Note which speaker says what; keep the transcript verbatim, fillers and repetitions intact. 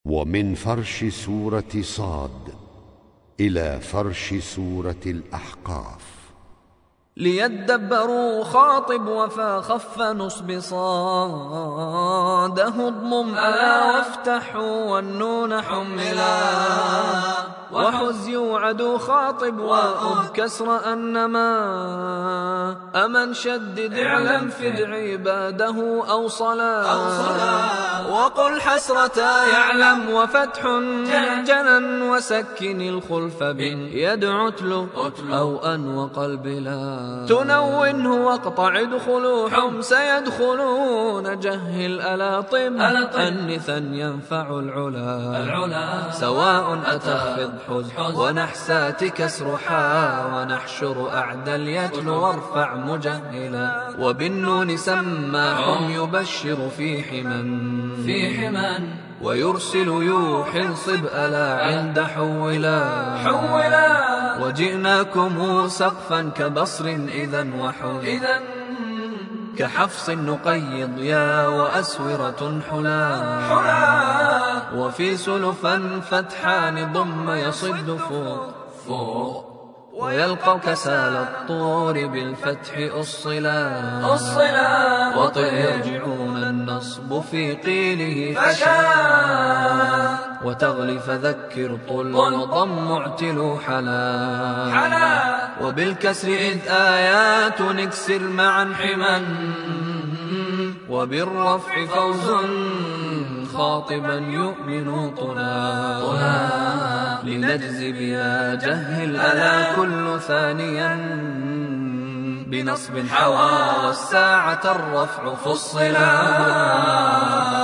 Speaker 1: ومن فرش سورة صاد إلى فرش سورة الأحقاف
Speaker 2: ليدبروا خاطب وفا خف نصب صاده اضمم ألا وافتحوا والنون حملا وحز يوعد خاطب وأب كسر أنما أمن شدد اعلم فد عباده أو صلا وقل حسرتا يعلم وفتح جنا وسكن الخلف بن يدعو اتلو أو أن وقلب لا تنونه واقطع ادخلوا حمس يدخلون جهل ألا طب أنثا ينفع العلا سواء أتخفض حز ونحسات كسر حا ونحشر أعدل يتلو وارفع مجهلا وبالنون سماح يبشر في حما في حما ويرسل يوحي صب ألا عند حولا حولا وجئناكم سقفا كبصر إذا وحولا كحفص نقيض يا وأسورة حلا حلا وفي سلفا فتحان ضم يصد فوق فوق ويلقى كسال الطور بالفتح أصلا أصلا وطئ يرجعون النصب في قيله فشا وتغلي فذكر طل وضم اعتلوا حلا حلا وبالكسر إذ آيات نكسر معا حما وبالرفع فوز خاطبا يؤمن طلا لنجزي بلا جهل ألا كل ثانيا بنصب حوى والساعة الرفع فصلا